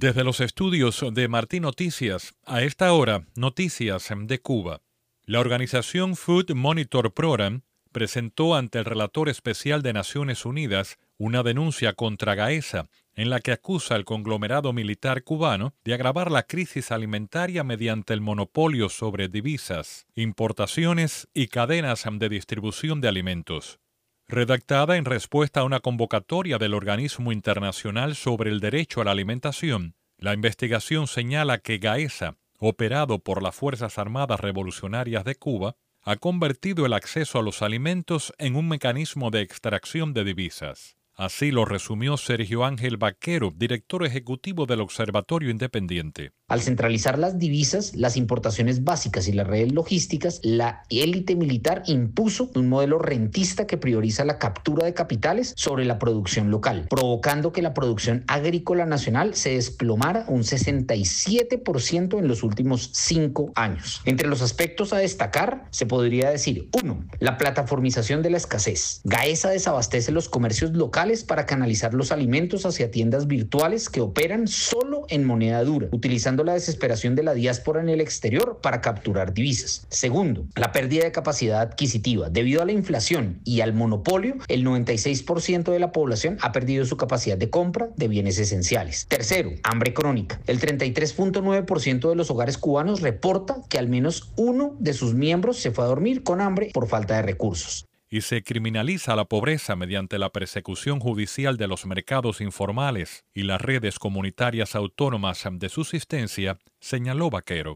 Desde los estudios de Martí Noticias, a esta hora, noticias de Cuba. La organización Food Monitor Program presentó ante el relator especial de Naciones Unidas una denuncia contra Gaesa, en la que acusa al conglomerado militar cubano de agravar la crisis alimentaria mediante el monopolio sobre divisas, importaciones y cadenas de distribución de alimentos. Redactada en respuesta a una convocatoria del Organismo Internacional sobre el Derecho a la Alimentación, la investigación señala que Gaesa, operado por las Fuerzas Armadas Revolucionarias de Cuba, ha convertido el acceso a los alimentos en un mecanismo de extracción de divisas. Así lo resumió Sergio Ángel Vaquero, director ejecutivo del Observatorio Independiente. Al centralizar las divisas, las importaciones básicas y las redes logísticas, la élite militar impuso un modelo rentista que prioriza la captura de capitales sobre la producción local, provocando que la producción agrícola nacional se desplomara un 67% en los últimos 5 años. Entre los aspectos a destacar, se podría decir: 1. La plataformización de la escasez. Gaesa desabastece los comercios locales para canalizar los alimentos hacia tiendas virtuales que operan solo en moneda dura, utilizando la desesperación de la diáspora en el exterior para capturar divisas. Segundo, la pérdida de capacidad adquisitiva. Debido a la inflación y al monopolio, el 96% de la población ha perdido su capacidad de compra de bienes esenciales. Tercero, hambre crónica. El 33.9% de los hogares cubanos reporta que al menos uno de sus miembros se fue a dormir con hambre por falta de recursos. Y se criminaliza la pobreza mediante la persecución judicial de los mercados informales y las redes comunitarias autónomas de subsistencia, señaló Vaquero.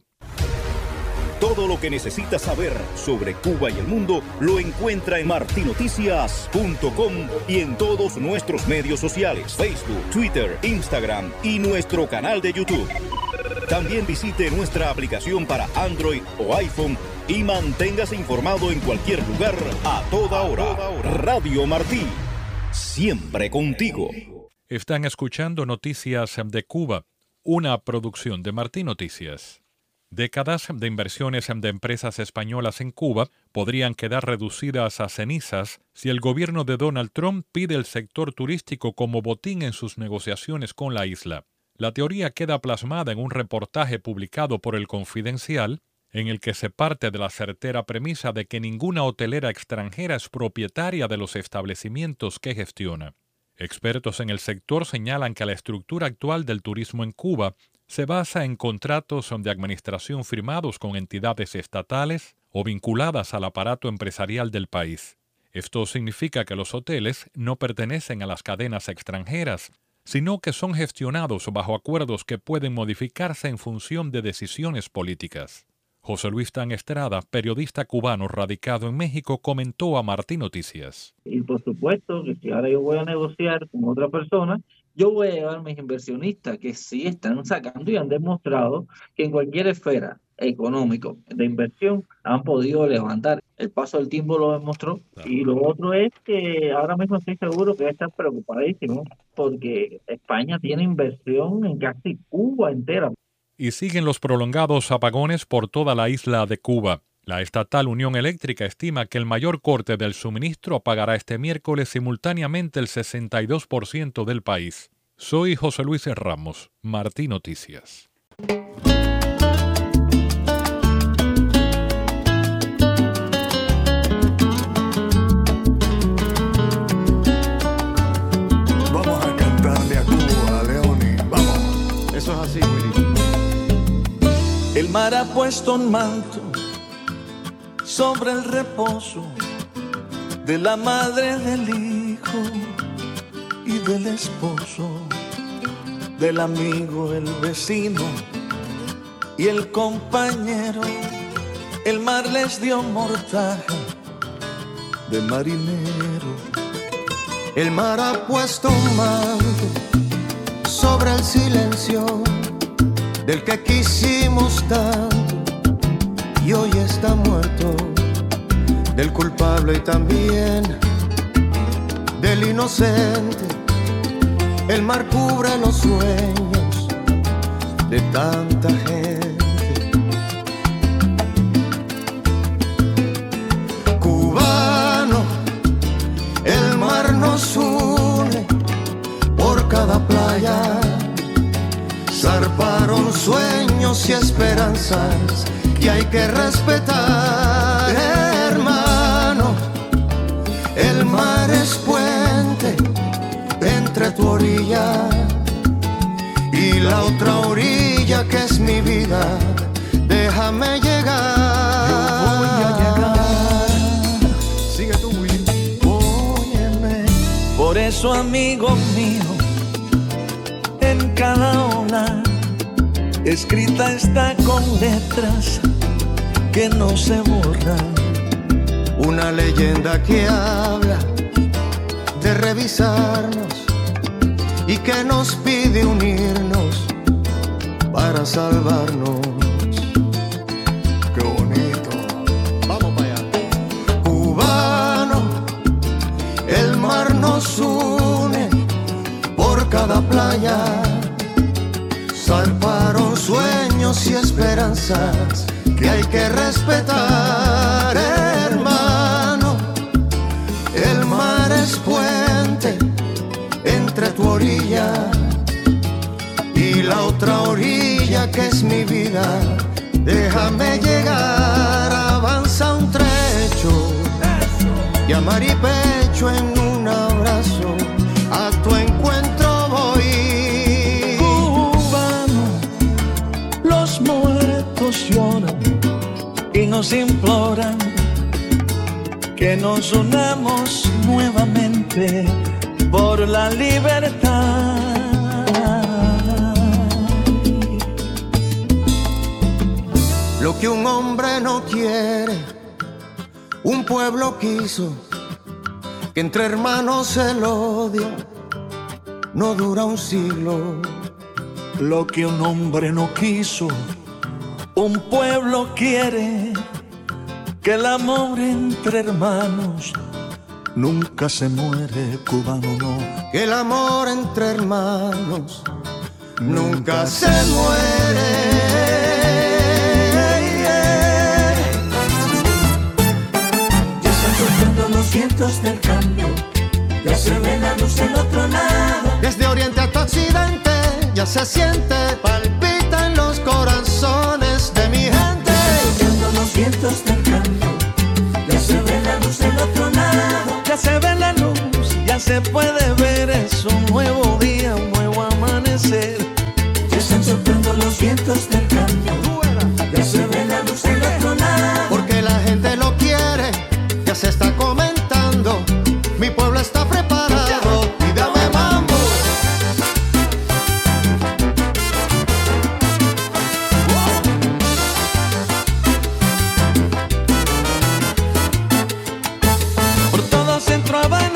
Todo lo que necesita saber sobre Cuba y el mundo lo encuentra en martinoticias.com y en todos nuestros medios sociales, Facebook, Twitter, Instagram y nuestro canal de YouTube. También visite nuestra aplicación para Android o iPhone y manténgase informado en cualquier lugar, a toda hora. Radio Martí, siempre contigo. Están escuchando Noticias de Cuba, una producción de Martí Noticias. Décadas de inversiones de empresas españolas en Cuba podrían quedar reducidas a cenizas si el gobierno de Donald Trump pide el sector turístico como botín en sus negociaciones con la isla. La teoría queda plasmada en un reportaje publicado por El Confidencial, en el que se parte de la certera premisa de que ninguna hotelera extranjera es propietaria de los establecimientos que gestiona. Expertos en el sector señalan que la estructura actual del turismo en Cuba se basa en contratos de administración firmados con entidades estatales o vinculadas al aparato empresarial del país. Esto significa que los hoteles no pertenecen a las cadenas extranjeras, sino que son gestionados bajo acuerdos que pueden modificarse en función de decisiones políticas. José Luis Tan Estrada, periodista cubano radicado en México, comentó a Martí Noticias. Y por supuesto que si ahora yo voy a negociar con otra persona, yo voy a llevar a mis inversionistas que sí están sacando y han demostrado que en cualquier esfera económico de inversión han podido levantar. El paso del tiempo lo demostró. Claro. Y lo otro es que ahora mismo estoy seguro que están preocupadísimos porque España tiene inversión en casi Cuba entera. Y siguen los prolongados apagones por toda la isla de Cuba. La estatal Unión Eléctrica estima que el mayor corte del suministro apagará este miércoles simultáneamente el 62% del país. Soy José Luis Ramos, Martí Noticias. Vamos a cantarle a Cuba, Leoni. Vamos. Eso es así, Willy. El mar ha puesto un manto sobre el reposo de la madre, del hijo y del esposo, del amigo, el vecino y el compañero. El mar les dio mortaja de marinero. El mar ha puesto un manto sobre el silencio del que quisimos tanto y hoy está muerto, del culpable y también del inocente. El mar cubre los sueños de tanta gente. Cubano, el mar nos une por cada playa. zarparon sueños y esperanzas que hay que respetar, hermano. El mar es puente entre tu orilla y la otra orilla que es mi vida. Déjame llegar. Yo voy a llegar. Sigue tú, Willy. Óyeme. Por eso, amigo mío, en cada ola escrita está con letras que no se borran. Una leyenda que habla de revisarnos y que nos pide unirnos para salvarnos. Qué bonito. Vamos para allá. Cubano, el mar nos une por cada playa. Zarparon sueños y esperanzas que hay que respetar, hermano. El mar es puente entre tu orilla y la otra orilla que es mi vida. Déjame llegar, avanza un trecho y a mar y pecho en un abrazo a tu encuentro voy. Cubano, los muertos lloran y nos imploran que nos unamos nuevamente por la libertad. Lo que un hombre no quiere, un pueblo quiso, que entre hermanos el odio no dura un siglo. Lo que un hombre no quiso, un pueblo quiere, que el amor entre hermanos nunca se muere, cubano no. Que el amor entre hermanos nunca se muere. Ya están surgiendo los vientos del cambio, ya se ve la luz del otro lado. Desde oriente hasta occidente ya se siente, palpita en los corazones de mi gente. Surgiendo los vientos del cambio, ya se ve la luz del otro lado. Ya se ve la luz, ya se puede ver, es un nuevo día, un nuevo amanecer. Ya están soplando los vientos del cambio, ya se ve la luz del otro lado. Porque la gente lo quiere, ya se está comentando, mi pueblo está preparado y dame mambo. Por todo Centroamérica